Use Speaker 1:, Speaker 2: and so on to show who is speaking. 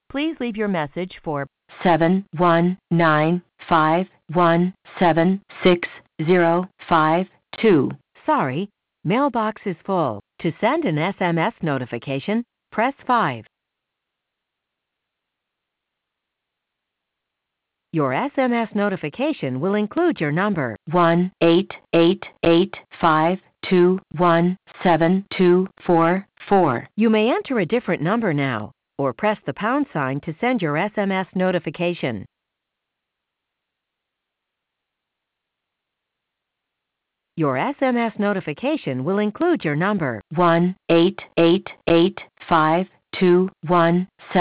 Speaker 1: Please leave your message for 719517605 Sorry, mailbox is full. To send an SMS notification, press 5. Your SMS notification will include your number 1-888-521-7244. You may enter a different number now, or press the pound sign to send your SMS notification. Your SMS notification will include your number 1-888-521-7244.